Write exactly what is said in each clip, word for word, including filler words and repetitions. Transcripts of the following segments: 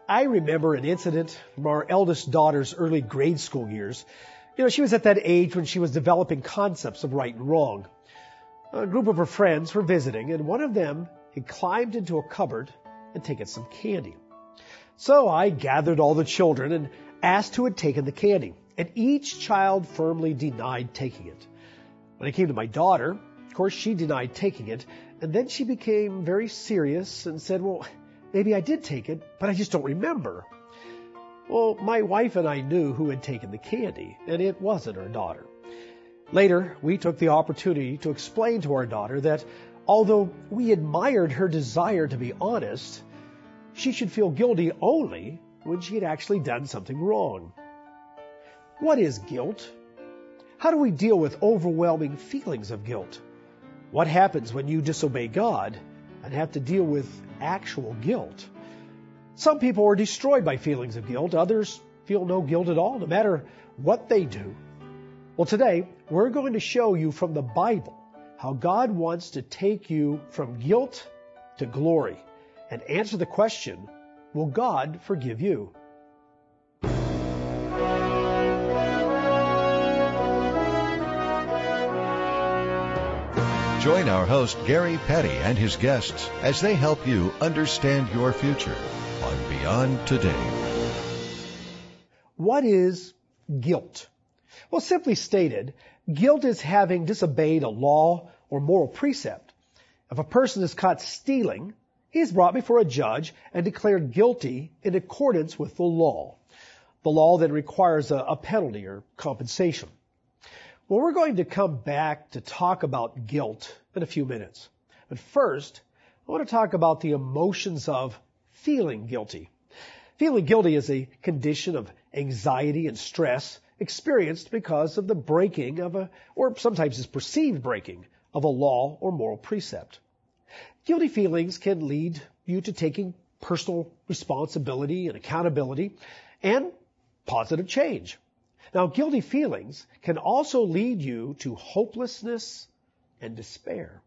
I remember an incident from our eldest daughter's early grade school years. You know, she was at that age when she was developing concepts of right and wrong. A group of her friends were visiting, and one of them had climbed into a cupboard and taken some candy. So I gathered all the children and asked who had taken the candy, and each child firmly denied taking it. When it came to my daughter, of course, she denied taking it, and then she became very serious and said, well, maybe I did take it, but I just don't remember. Well, my wife and I knew who had taken the candy, and it wasn't our daughter. Later, we took the opportunity to explain to our daughter that although we admired her desire to be honest, she should feel guilty only when she had actually done something wrong. What is guilt? How do we deal with overwhelming feelings of guilt? What happens when you disobey God and have to deal with actual guilt? Some people are destroyed by feelings of guilt. Others feel no guilt at all, no matter what they do. Well, today, we're going to show you from the Bible how God wants to take you from guilt to glory and answer the question, will God forgive you? Join our host, Gary Petty, and his guests as they help you understand your future on Beyond Today. What is guilt? Well, simply stated, guilt is having disobeyed a law or moral precept. If a person is caught stealing, he is brought before a judge and declared guilty in accordance with the law. The law then requires a, a penalty or compensation. Well, we're going to come back to talk about guilt in a few minutes. But first, I want to talk about the emotions of feeling guilty. Feeling guilty is a condition of anxiety and stress experienced because of the breaking of a, or sometimes is perceived breaking, of a law or moral precept. Guilty feelings can lead you to taking personal responsibility and accountability and positive change. Now, guilty feelings can also lead you to hopelessness and despair.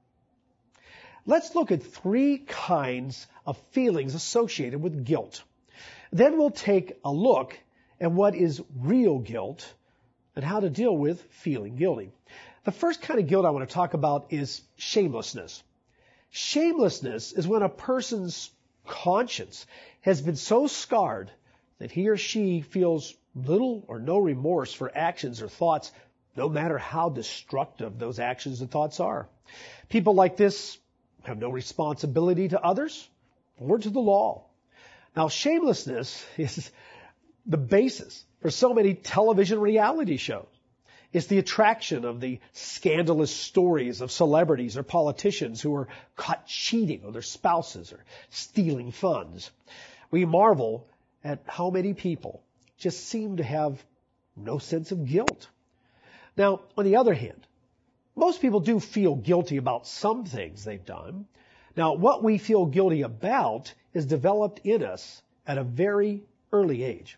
Let's look at three kinds of feelings associated with guilt. Then we'll take a look at what is real guilt and how to deal with feeling guilty. The first kind of guilt I want to talk about is shamelessness. Shamelessness is when a person's conscience has been so scarred that he or she feels little or no remorse for actions or thoughts, no matter how destructive those actions and thoughts are. People like this have no responsibility to others or to the law. Now, shamelessness is the basis for so many television reality shows. It's the attraction of the scandalous stories of celebrities or politicians who are caught cheating on their spouses or stealing funds. We marvel at how many people just seem to have no sense of guilt. Now, on the other hand, most people do feel guilty about some things they've done. Now, what we feel guilty about is developed in us at a very early age.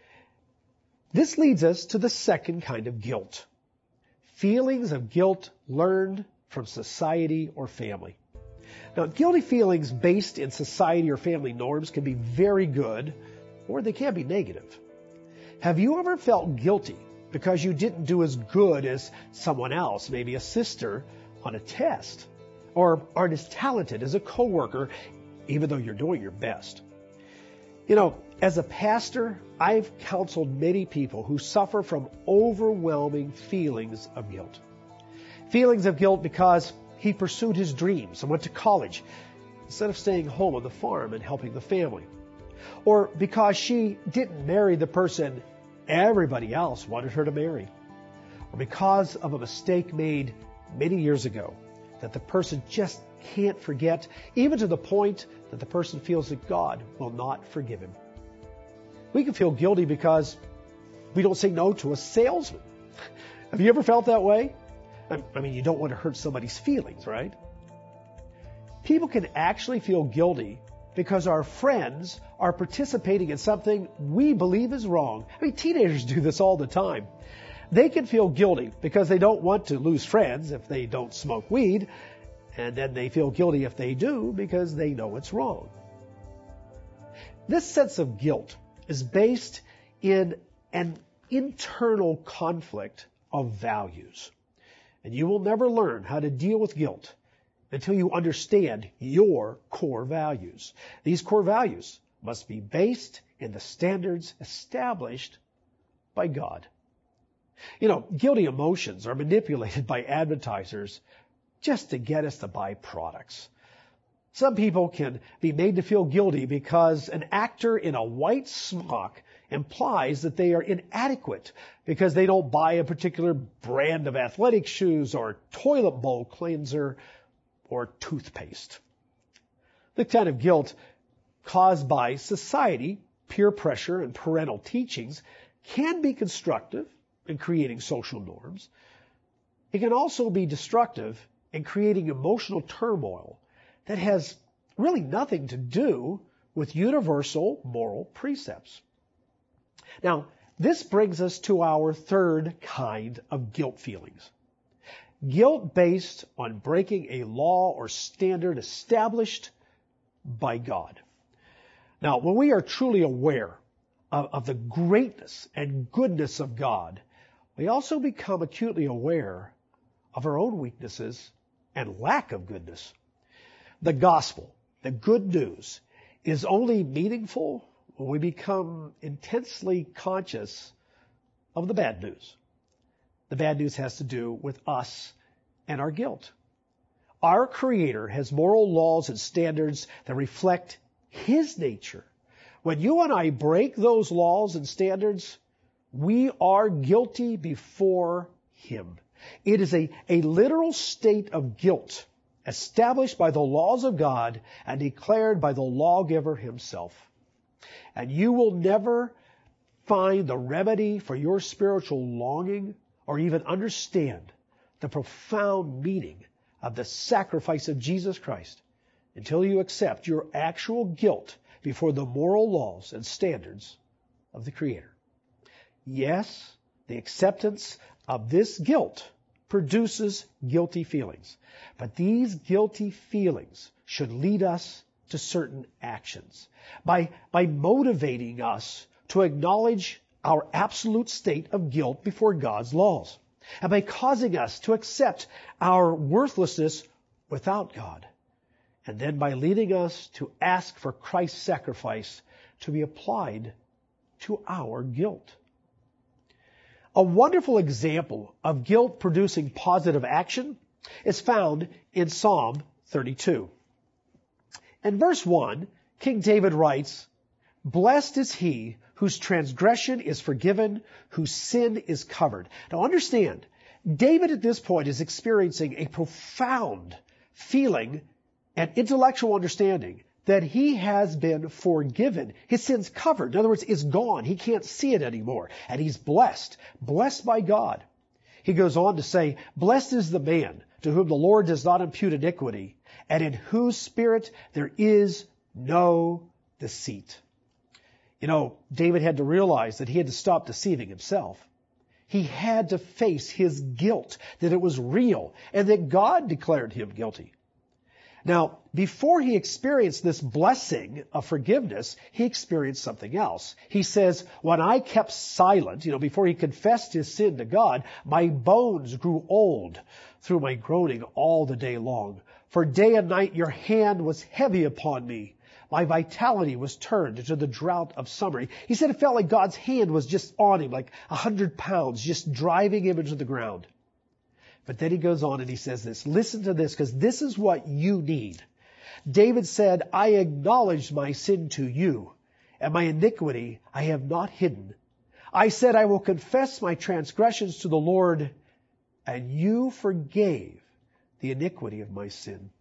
This leads us to the second kind of guilt. Feelings of guilt learned from society or family. Now, guilty feelings based in society or family norms can be very good, or they can be negative. Have you ever felt guilty because you didn't do as good as someone else, maybe a sister, on a test, or aren't as talented as a coworker, even though you're doing your best? You know, as a pastor, I've counseled many people who suffer from overwhelming feelings of guilt. Feelings of guilt because he pursued his dreams and went to college instead of staying home on the farm and helping the family. Or because she didn't marry the person everybody else wanted her to marry. Or because of a mistake made many years ago that the person just can't forget, even to the point that the person feels that God will not forgive him. We can feel guilty because we don't say no to a salesman. Have you ever felt that way? I mean, you don't want to hurt somebody's feelings, right? People can actually feel guilty because our friends are participating in something we believe is wrong. I mean, teenagers do this all the time. They can feel guilty because they don't want to lose friends if they don't smoke weed, and then they feel guilty if they do because they know it's wrong. This sense of guilt is based in an internal conflict of values. And you will never learn how to deal with guilt until you understand your core values. These core values must be based in the standards established by God. You know, guilty emotions are manipulated by advertisers just to get us to buy products. Some people can be made to feel guilty because an actor in a white smock implies that they are inadequate because they don't buy a particular brand of athletic shoes or toilet bowl cleanser or toothpaste. The kind of guilt caused by society, peer pressure, and parental teachings can be constructive in creating social norms. It can also be destructive in creating emotional turmoil that has really nothing to do with universal moral precepts. Now, this brings us to our third kind of guilt feelings. Guilt based on breaking a law or standard established by God. Now, when we are truly aware of, of the greatness and goodness of God, we also become acutely aware of our own weaknesses and lack of goodness. The gospel, the good news, is only meaningful when we become intensely conscious of the bad news. The bad news has to do with us and our guilt. Our Creator has moral laws and standards that reflect His nature. When you and I break those laws and standards, we are guilty before Him. It is a, a literal state of guilt established by the laws of God and declared by the lawgiver Himself. And you will never find the remedy for your spiritual longing or even understand the profound meaning of the sacrifice of Jesus Christ until you accept your actual guilt before the moral laws and standards of the Creator. Yes, the acceptance of this guilt produces guilty feelings. But these guilty feelings should lead us to certain actions. By, by motivating us to acknowledge our absolute state of guilt before God's laws. And by causing us to accept our worthlessness without God. And then by leading us to ask for Christ's sacrifice to be applied to our guilt. A wonderful example of guilt producing positive action is found in Psalm thirty-two. In verse one, King David writes, "Blessed is he whose transgression is forgiven, whose sin is covered." Now understand, David at this point is experiencing a profound feeling and intellectual understanding that he has been forgiven. His sin's covered. In other words, it's gone. He can't see it anymore. And he's blessed. Blessed by God. He goes on to say, "Blessed is the man to whom the Lord does not impute iniquity, and in whose spirit there is no deceit." You know, David had to realize that he had to stop deceiving himself. He had to face his guilt, that it was real, and that God declared him guilty. Now, before he experienced this blessing of forgiveness, he experienced something else. He says, "When I kept silent," you know, before he confessed his sin to God, "my bones grew old through my groaning all the day long. For day and night your hand was heavy upon me. My vitality was turned into the drought of summer." He said it felt like God's hand was just on him, like a hundred pounds, just driving him into the ground. But then he goes on and he says this. Listen to this, because this is what you need. David said, "I acknowledged my sin to you, and my iniquity I have not hidden. I said, I will confess my transgressions to the Lord, and you forgave the iniquity of my sin."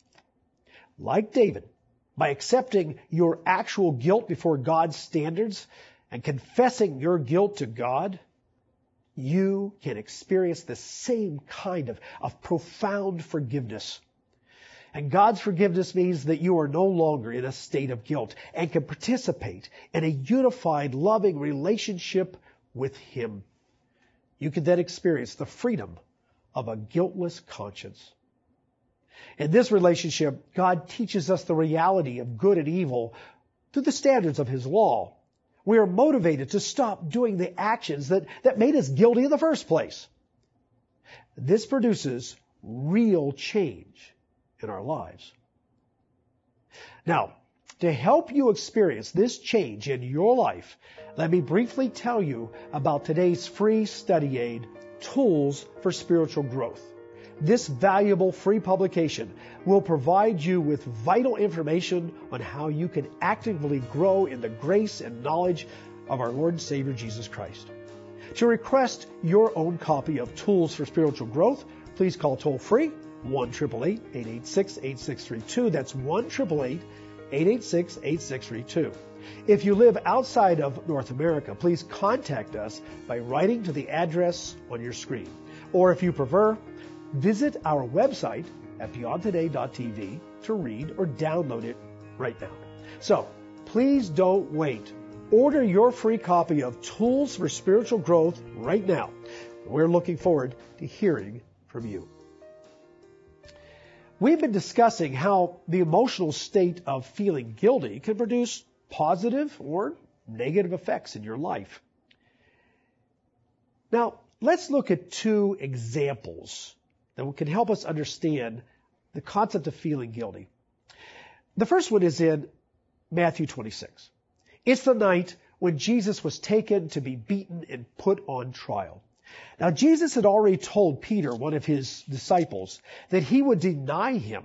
Like David, by accepting your actual guilt before God's standards and confessing your guilt to God, you can experience the same kind of, of profound forgiveness. And God's forgiveness means that you are no longer in a state of guilt and can participate in a unified, loving relationship with Him. You can then experience the freedom of a guiltless conscience. In this relationship, God teaches us the reality of good and evil through the standards of His law. We are motivated to stop doing the actions that, that made us guilty in the first place. This produces real change in our lives. Now, to help you experience this change in your life, let me briefly tell you about today's free study aid, Tools for Spiritual Growth. This valuable free publication will provide you with vital information on how you can actively grow in the grace and knowledge of our Lord and Savior Jesus Christ. To request your own copy of Tools for Spiritual Growth, please call toll-free one eight eight eight, eight eight six, eight six three two. That's one eight eight eight, eight eight six, eight six three two. If you live outside of North America, please contact us by writing to the address on your screen. Or if you prefer, visit our website at beyond today dot t v to read or download it right now. So, please don't wait. Order your free copy of Tools for Spiritual Growth right now. We're looking forward to hearing from you. We've been discussing how the emotional state of feeling guilty can produce positive or negative effects in your life. Now, let's look at two examples that can help us understand the concept of feeling guilty. The first one is in Matthew twenty-six. It's the night when Jesus was taken to be beaten and put on trial. Now, Jesus had already told Peter, one of his disciples, that he would deny him.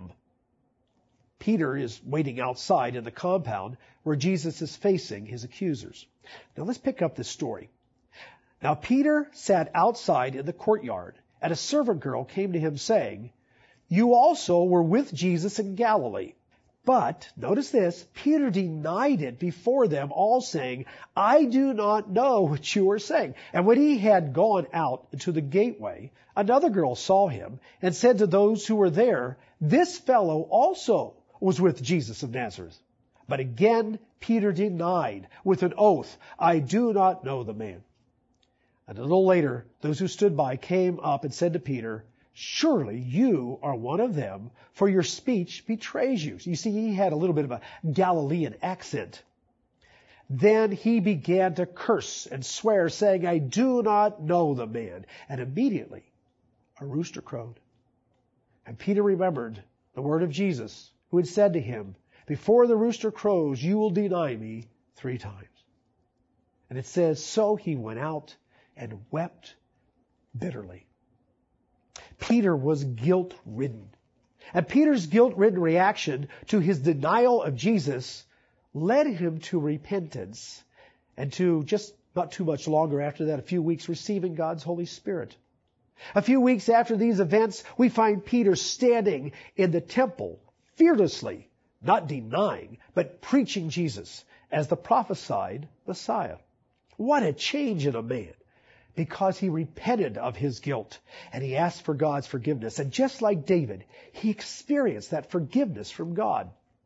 Peter is waiting outside in the compound where Jesus is facing his accusers. Now, let's pick up this story. Now, Peter sat outside in the courtyard, and a servant girl came to him saying, "You also were with Jesus in Galilee." But, notice this, Peter denied it before them all, saying, "I do not know what you are saying." And when he had gone out to the gateway, another girl saw him and said to those who were there, "This fellow also was with Jesus of Nazareth." But again, Peter denied with an oath, "I do not know the man." And a little later, those who stood by came up and said to Peter, "Surely you are one of them, for your speech betrays you." You see, he had a little bit of a Galilean accent. Then he began to curse and swear, saying, "I do not know the man." And immediately a rooster crowed. And Peter remembered the word of Jesus, who had said to him, "Before the rooster crows, you will deny me three times." And it says, so he went out and wept bitterly. Peter was guilt-ridden. And Peter's guilt-ridden reaction to his denial of Jesus led him to repentance and to, just not too much longer after that, a few weeks, receiving God's Holy Spirit. A few weeks after these events, we find Peter standing in the temple, fearlessly, not denying, but preaching Jesus as the prophesied Messiah. What a change in a man! Because he repented of his guilt and he asked for God's forgiveness. And just like David, he experienced that forgiveness from God.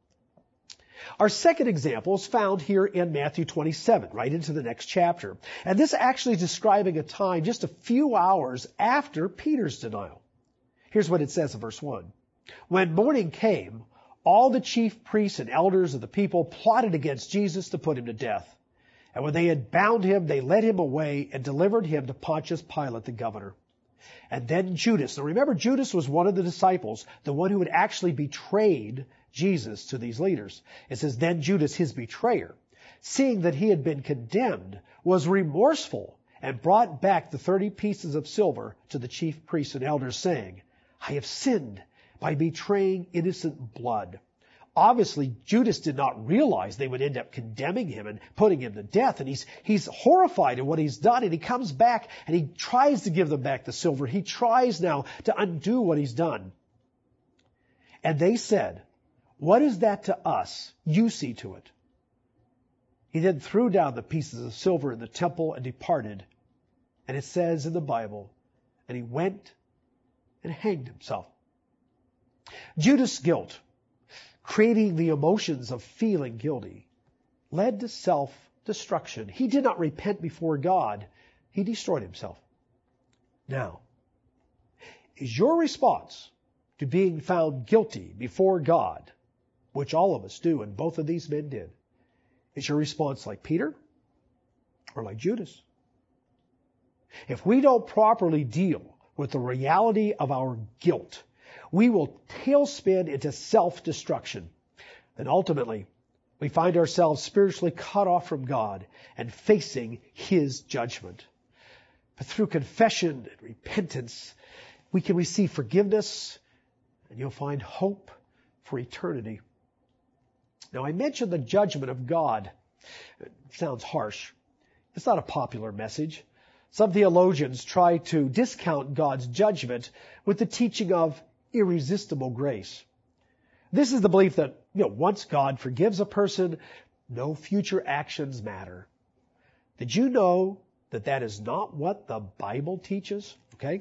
Our second example is found here in Matthew twenty-seven, right into the next chapter. And this actually is describing a time just a few hours after Peter's denial. Here's what it says in verse one. When morning came, all the chief priests and elders of the people plotted against Jesus to put him to death. And when they had bound him, they led him away and delivered him to Pontius Pilate, the governor. And then Judas. Now remember, Judas was one of the disciples, the one who had actually betrayed Jesus to these leaders. It says, then Judas, his betrayer, seeing that he had been condemned, was remorseful and brought back the thirty pieces of silver to the chief priests and elders, saying, "I have sinned by betraying innocent blood." Obviously, Judas did not realize they would end up condemning him and putting him to death. And he's, he's horrified at what he's done. And he comes back and he tries to give them back the silver. He tries now to undo what he's done. And they said, "What is that to us? You see to it." He then threw down the pieces of silver in the temple and departed. And it says in the Bible, and he went and hanged himself. Judas' guilt, creating the emotions of feeling guilty, led to self-destruction. He did not repent before God. He destroyed himself. Now, is your response to being found guilty before God, which all of us do, and both of these men did, Is your response like Peter or like Judas? If we don't properly deal with the reality of our guilt, we will tailspin into self-destruction. And ultimately, we find ourselves spiritually cut off from God and facing His judgment. But through confession and repentance, we can receive forgiveness, and you'll find hope for eternity. Now, I mentioned the judgment of God. It sounds harsh. It's not a popular message. Some theologians try to discount God's judgment with the teaching of irresistible grace. This is the belief that, you know, once God forgives a person, no future actions matter. Did you know that that is not what the Bible teaches? Okay?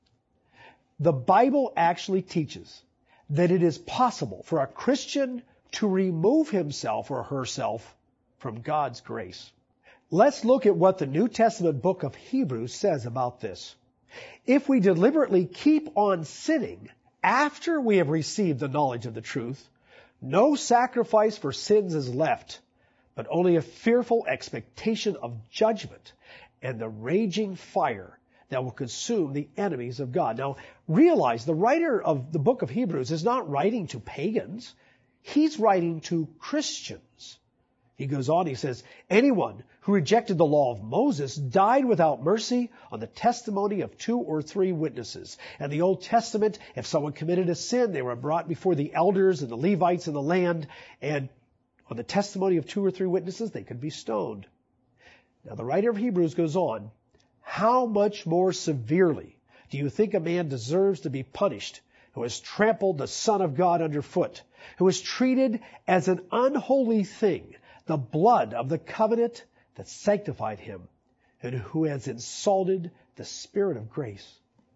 The Bible actually teaches that it is possible for a Christian to remove himself or herself from God's grace. Let's look at what the New Testament book of Hebrews says about this. If we deliberately keep on sinning after we have received the knowledge of the truth, no sacrifice for sins is left, but only a fearful expectation of judgment and the raging fire that will consume the enemies of God. Now, realize the writer of the book of Hebrews is not writing to pagans. He's writing to Christians. He goes on, he says, anyone who rejected the law of Moses died without mercy on the testimony of two or three witnesses. In the Old Testament, if someone committed a sin, they were brought before the elders and the Levites in the land, and on the testimony of two or three witnesses, they could be stoned. Now, the writer of Hebrews goes on, how much more severely do you think a man deserves to be punished who has trampled the Son of God underfoot, who has treated as an unholy thing the blood of the covenant that sanctified him, and who has insulted the Spirit of grace?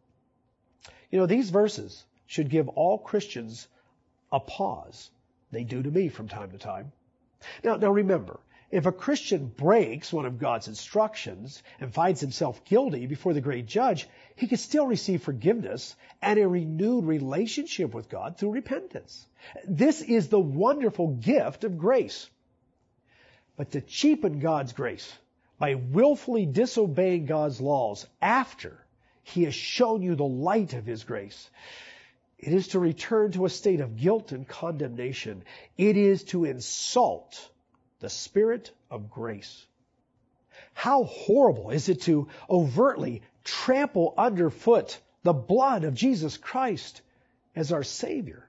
You know, these verses should give all Christians a pause. They do to me from time to time. Now, now remember, if a Christian breaks one of God's instructions and finds himself guilty before the great judge, he can still receive forgiveness and a renewed relationship with God through repentance. This is the wonderful gift of grace. But to cheapen God's grace by willfully disobeying God's laws after He has shown you the light of His grace, it is to return to a state of guilt and condemnation. It is to insult the Spirit of grace. How horrible is it to overtly trample underfoot the blood of Jesus Christ as our Savior?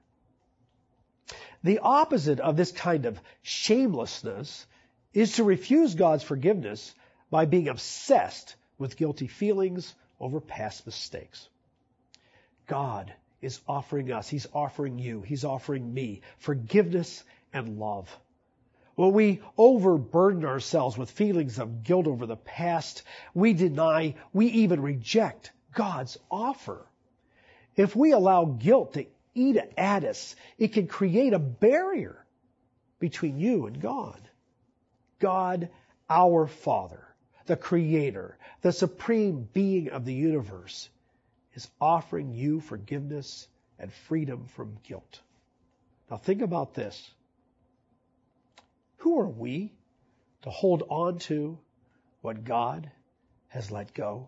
The opposite of this kind of shamelessness is to refuse God's forgiveness by being obsessed with guilty feelings over past mistakes. God is offering us, He's offering you, He's offering me forgiveness and love. When we overburden ourselves with feelings of guilt over the past, we deny, we even reject God's offer. If we allow guilt to eat at us, it can create a barrier between you and God. God, our Father, the Creator, the supreme being of the universe, is offering you forgiveness and freedom from guilt. Now think about this. Who are we to hold on to what God has let go?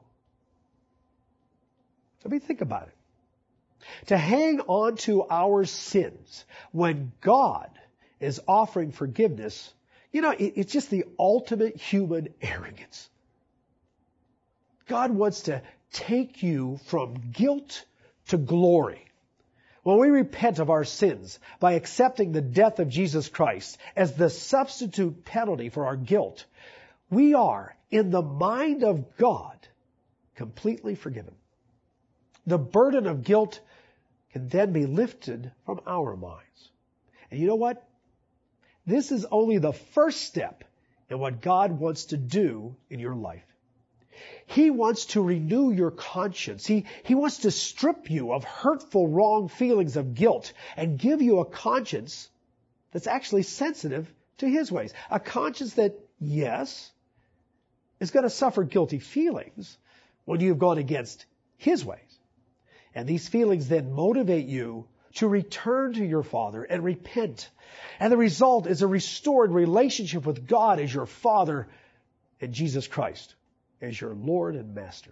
I mean, think about it. To hang on to our sins when God is offering forgiveness, you know, it's just the ultimate human arrogance. God wants to take you from guilt to glory. When we repent of our sins by accepting the death of Jesus Christ as the substitute penalty for our guilt, we are, in the mind of God, completely forgiven. The burden of guilt can then be lifted from our minds. And you know what? This is only the first step in what God wants to do in your life. He wants to renew your conscience. He, he wants to strip you of hurtful, wrong feelings of guilt and give you a conscience that's actually sensitive to His ways. A conscience that, yes, is going to suffer guilty feelings when you've gone against His ways. And these feelings then motivate you to return to your Father and repent. And the result is a restored relationship with God as your Father and Jesus Christ as your Lord and Master.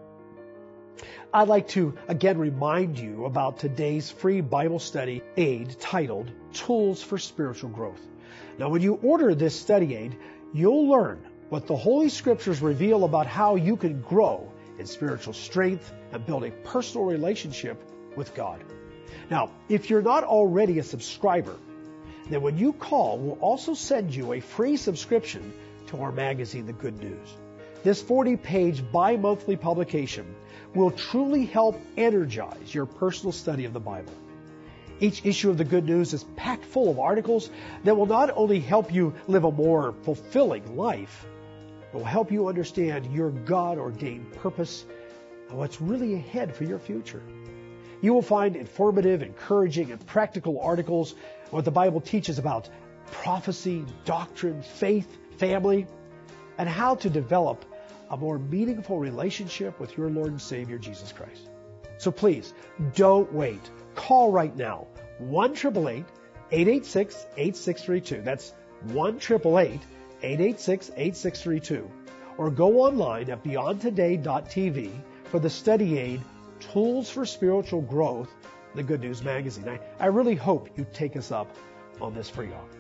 I'd like to again remind you about today's free Bible study aid titled Tools for Spiritual Growth. Now, when you order this study aid, you'll learn what the Holy Scriptures reveal about how you can grow in spiritual strength and build a personal relationship with God. Now, if you're not already a subscriber, then when you call, we'll also send you a free subscription to our magazine, The Good News. This forty-page bi-monthly publication will truly help energize your personal study of the Bible. Each issue of The Good News is packed full of articles that will not only help you live a more fulfilling life, but will help you understand your God-ordained purpose and what's really ahead for your future. You will find informative, encouraging, and practical articles on what the Bible teaches about prophecy, doctrine, faith, family, and how to develop a more meaningful relationship with your Lord and Savior, Jesus Christ. So please, don't wait. Call right now, one eight eight eight, eight eight six, eight six three two. That's one eight eight eight, eight eight six, eight six three two. Or go online at beyond today dot t v for the study aid, Tools for Spiritual Growth, The Good News magazine. I, I really hope you take us up on this free offer.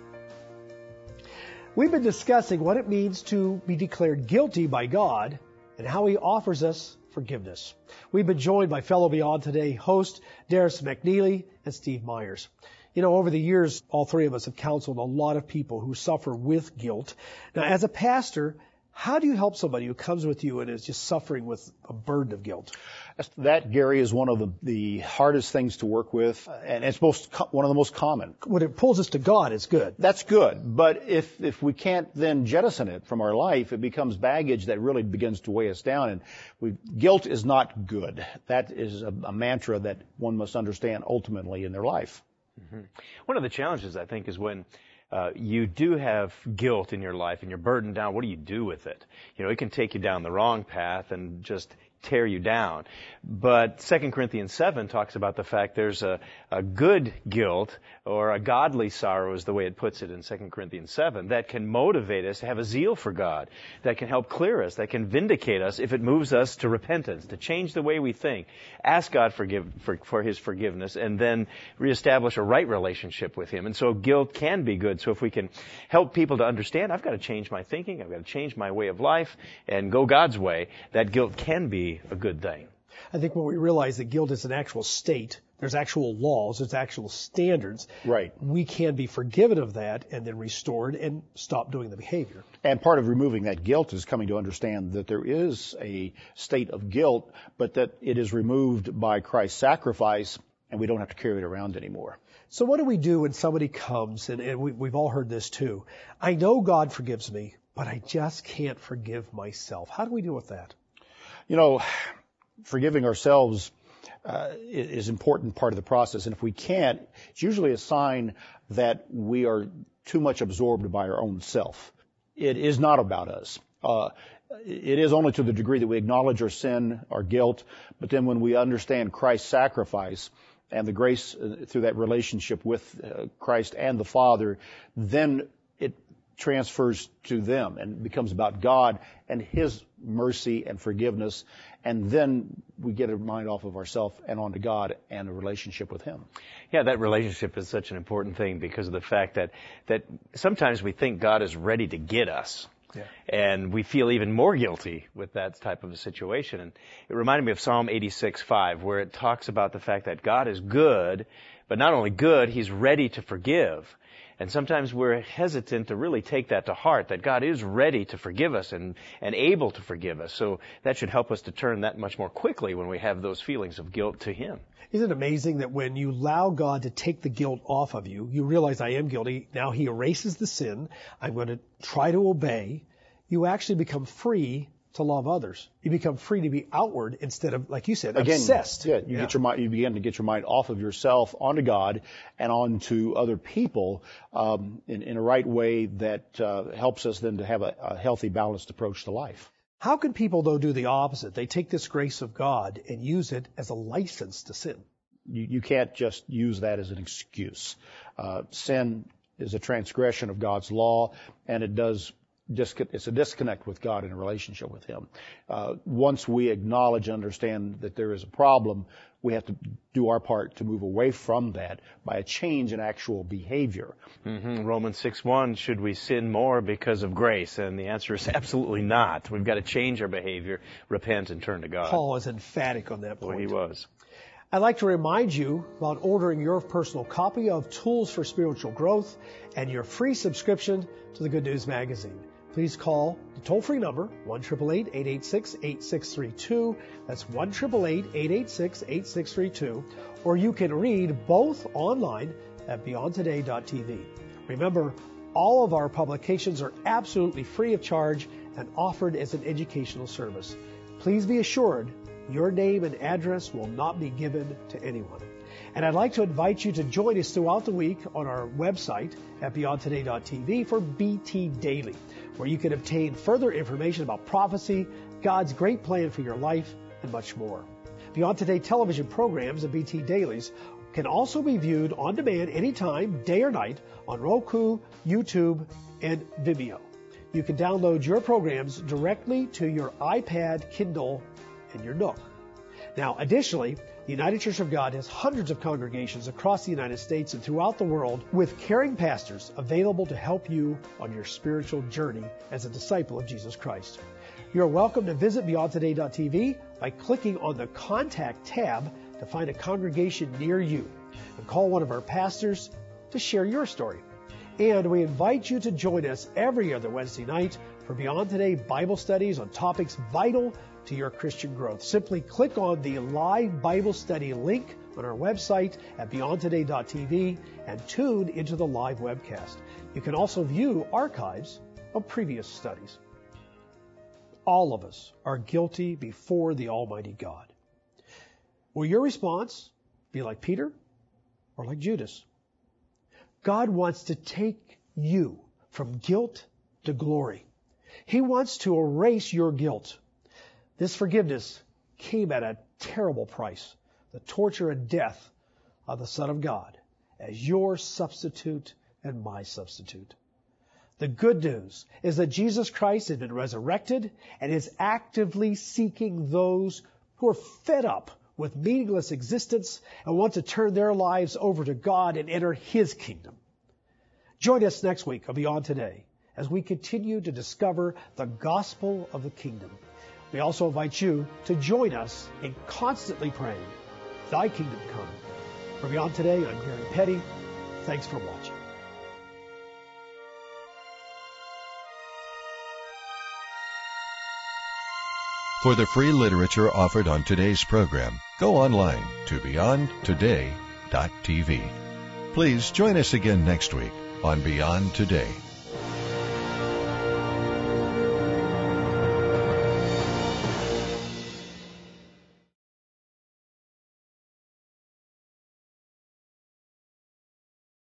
We've been discussing what it means to be declared guilty by God and how He offers us forgiveness. We've been joined by fellow Beyond Today host Darris McNeely and Steve Myers. You know, over the years, all three of us have counseled a lot of people who suffer with guilt. Now, as a pastor, how do you help somebody who comes with you and is just suffering with a burden of guilt? That, Gary, is one of the, the hardest things to work with, and it's most one of the most common. When it pulls us to God, it's good. That's good, but if if we can't then jettison it from our life, it becomes baggage that really begins to weigh us down, and we, guilt is not good. That is a, a mantra that one must understand ultimately in their life. Mm-hmm. One of the challenges, I think, is when Uh, you do have guilt in your life and you're burdened down. What do you do with it? You know, it can take you down the wrong path and just tear you down. But Second Corinthians seven talks about the fact there's a, a good guilt, or a godly sorrow is the way it puts it in Second Corinthians seven, that can motivate us to have a zeal for God, that can help clear us, that can vindicate us if it moves us to repentance, to change the way we think, ask God forgive, for, for His forgiveness, and then reestablish a right relationship with Him. And so guilt can be good. So if we can help people to understand, I've got to change my thinking, I've got to change my way of life, and go God's way, that guilt can be a good thing. I think when we realize that guilt is an actual state, there's actual laws, there's actual standards. Right. We can be forgiven of that and then restored and stop doing the behavior. And part of removing that guilt is coming to understand that there is a state of guilt, but that it is removed by Christ's sacrifice, and we don't have to carry it around anymore. So what do we do when somebody comes, and, and we, we've all heard this too, I know God forgives me, but I just can't forgive myself. How do we deal with that? You know, forgiving ourselves uh, is an important part of the process. And if we can't, it's usually a sign that we are too much absorbed by our own self. It is not about us. Uh, it is only to the degree that we acknowledge our sin, our guilt, but then when we understand Christ's sacrifice and the grace uh, through that relationship with uh, Christ and the Father, then it transfers to them and becomes about God and His mercy and forgiveness, and then we get our mind off of ourselves and onto God and a relationship with Him. Yeah, that relationship is such an important thing because of the fact that that sometimes we think God is ready to get us. Yeah. And we feel even more guilty with that type of a situation. And it reminded me of Psalm eighty-six five, where it talks about the fact that God is good, but not only good, He's ready to forgive. And sometimes we're hesitant to really take that to heart, that God is ready to forgive us and, and able to forgive us. So that should help us to turn that much more quickly when we have those feelings of guilt to Him. Isn't it amazing that when you allow God to take the guilt off of you, you realize I am guilty. Now He erases the sin. I'm going to try to obey. You actually become free to love others. You become free to be outward instead of, like you said, Again, obsessed. Yeah, you yeah. get your mind. You begin to get your mind off of yourself onto God and onto other people um, in, in a right way that uh, helps us then to have a, a healthy, balanced approach to life. How can people, though, do the opposite? They take this grace of God and use it as a license to sin. you, you can't just use that as an excuse. Uh, sin is a transgression of God's law, and it does disconnect, it's a disconnect with God in a relationship with Him. Uh, once we acknowledge and understand that there is a problem, we have to do our part to move away from that by a change in actual behavior. Mm-hmm. Romans six one, should we sin more because of grace? And the answer is absolutely not. We've got to change our behavior, repent, and turn to God. Paul is emphatic on that point. Well, he was. I'd like to remind you about ordering your personal copy of Tools for Spiritual Growth and your free subscription to the Good News Magazine. Please call the toll-free number, one eight eight eight, eight eight six, eight six three two. That's one eight eight eight, eight eight six, eight six three two. Or you can read both online at beyond today dot t v. Remember, all of our publications are absolutely free of charge and offered as an educational service. Please be assured your name and address will not be given to anyone. And I'd like to invite you to join us throughout the week on our website at beyond today dot t v for B T Daily, where you can obtain further information about prophecy, God's great plan for your life, and much more. Beyond Today television programs and B T Dailies can also be viewed on demand anytime, day or night, on Roku, YouTube, and Vimeo. You can download your programs directly to your iPad, Kindle, and your Nook. Now, additionally, the United Church of God has hundreds of congregations across the United States and throughout the world with caring pastors available to help you on your spiritual journey as a disciple of Jesus Christ. You are welcome to visit beyond today dot t v by clicking on the Contact tab to find a congregation near you and call one of our pastors to share your story. And we invite you to join us every other Wednesday night for Beyond Today Bible studies on topics vital to your Christian growth. Simply click on the live Bible study link on our website at beyond today dot t v and tune into the live webcast. You can also view archives of previous studies. All of us are guilty before the Almighty God. Will your response be like Peter or like Judas? God wants to take you from guilt to glory. He wants to erase your guilt. This forgiveness came at a terrible price, the torture and death of the Son of God as your substitute and my substitute. The good news is that Jesus Christ has been resurrected and is actively seeking those who are fed up with meaningless existence and want to turn their lives over to God and enter His kingdom. Join us next week on Beyond Today as we continue to discover the gospel of the kingdom. We also invite you to join us in constantly praying, Thy kingdom come. For Beyond Today, I'm Gary Petty. Thanks for watching. For the free literature offered on today's program, go online to beyond today dot t v. Please join us again next week on Beyond Today.